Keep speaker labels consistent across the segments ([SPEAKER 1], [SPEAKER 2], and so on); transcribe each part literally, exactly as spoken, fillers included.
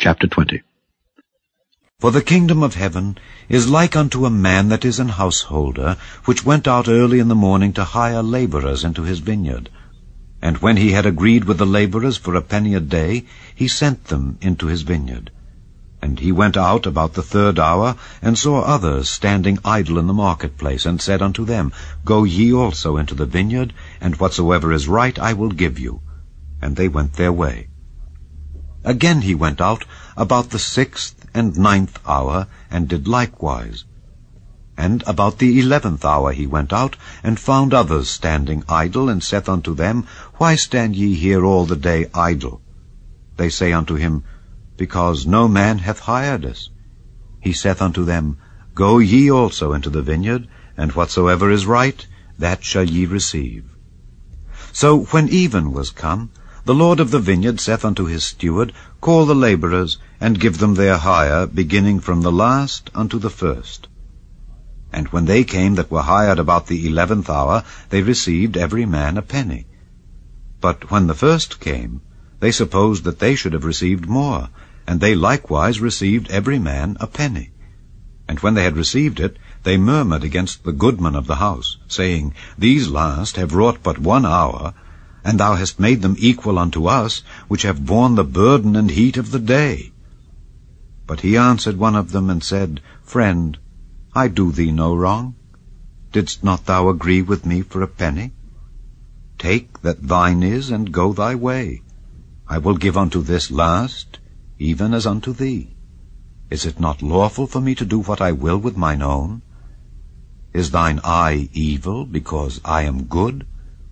[SPEAKER 1] Chapter twenty.
[SPEAKER 2] For the kingdom of heaven is like unto a man that is an householder, which went out early in the morning to hire labourers into his vineyard. And when he had agreed with the labourers for a penny a day, he sent them into his vineyard. And he went out about the third hour, and saw others standing idle in the marketplace, and said unto them, Go ye also into the vineyard, and whatsoever is right I will give you. And they went their way. Again he went out about the sixth and ninth hour, and did likewise. And about the eleventh hour he went out, and found others standing idle, and saith unto them, Why stand ye here all the day idle? They say unto him, Because no man hath hired us. He saith unto them, Go ye also into the vineyard, and whatsoever is right, that shall ye receive. So when even was come, the Lord of the vineyard saith unto his steward, Call the labourers, and give them their hire, beginning from the last unto the first. And when they came that were hired about the eleventh hour, they received every man a penny. But when the first came, they supposed that they should have received more, and they likewise received every man a penny. And when they had received it, they murmured against the goodman of the house, saying, These last have wrought but one hour, and thou hast made them equal unto us, which have borne the burden and heat of the day. But he answered one of them, and said, Friend, I do thee no wrong. Didst not thou agree with me for a penny? Take that thine is, and go thy way. I will give unto this last, even as unto thee. Is it not lawful for me to do what I will with mine own? Is thine eye evil, because I am good?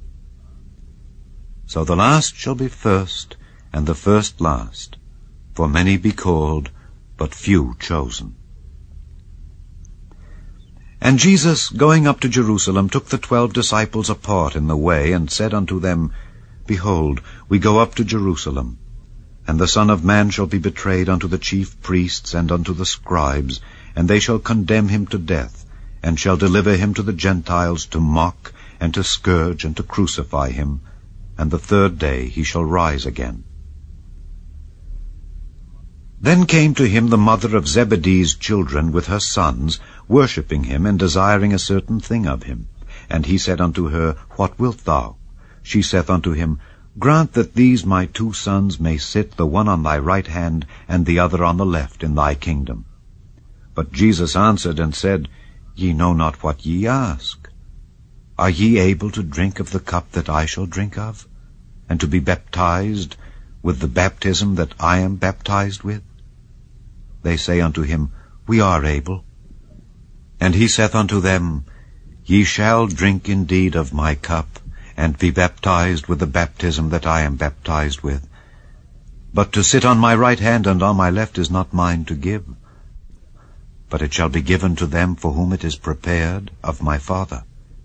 [SPEAKER 2] So the last shall be first, and the first last. For many be called, but few chosen. And Jesus, going up to Jerusalem, took the twelve disciples apart in the way, and said unto them, Behold, we go up to Jerusalem, and the Son of Man shall be betrayed unto the chief priests and unto the scribes, and they shall condemn him to death, and shall deliver him to the Gentiles to mock, and to scourge, and to crucify him, and the third day he shall rise again. Then came to him the mother of Zebedee's children with her sons, worshipping him, and desiring a certain thing of him. And he said unto her, What wilt thou? She saith unto him, Grant that these my two sons may sit, the one on thy right hand, and the other on the left, in thy kingdom. But Jesus answered and said, Ye know not what ye ask. Are ye able to drink of the cup that I shall drink of, and to be baptized with the baptism that I am baptized with? They say unto him, We are able. And he saith unto them, Ye shall drink indeed of my cup, and be baptized with the baptism that I am baptized with. But to sit on my right hand and on my left is not mine to give, but it shall be given to them for whom it is prepared of my Father.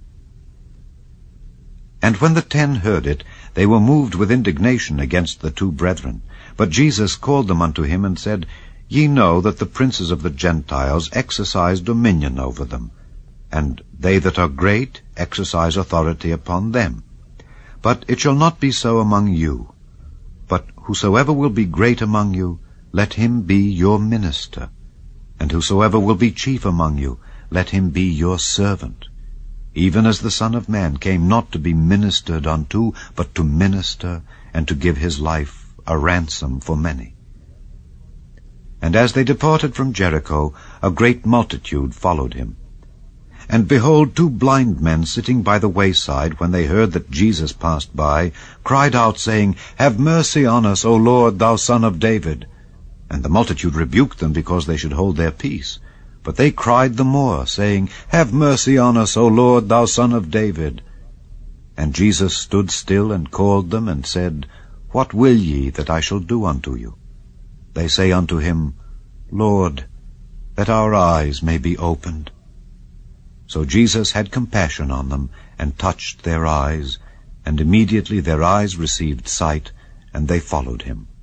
[SPEAKER 2] And when the ten heard it, they were moved with indignation against the two brethren. But Jesus called them unto him, and said, Ye know that the princes of the Gentiles exercise dominion over them, and they that are great exercise authority upon them. But it shall not be so among you. But whosoever will be great among you, let him be your minister. And whosoever will be chief among you, let him be your servant. Even as the Son of Man came not to be ministered unto, but to minister, and to give his life a ransom for many. And as they departed from Jericho, a great multitude followed him. And behold, two blind men sitting by the wayside, when they heard that Jesus passed by, cried out, saying, Have mercy on us, O Lord, thou Son of David. And the multitude rebuked them, because they should hold their peace. But they cried the more, saying, Have mercy on us, O Lord, thou Son of David. And Jesus stood still, and called them, and said, What will ye that I shall do unto you? They say unto him, Lord, that our eyes may be opened. So Jesus had compassion on them, and touched their eyes, and immediately their eyes received sight, and they followed him.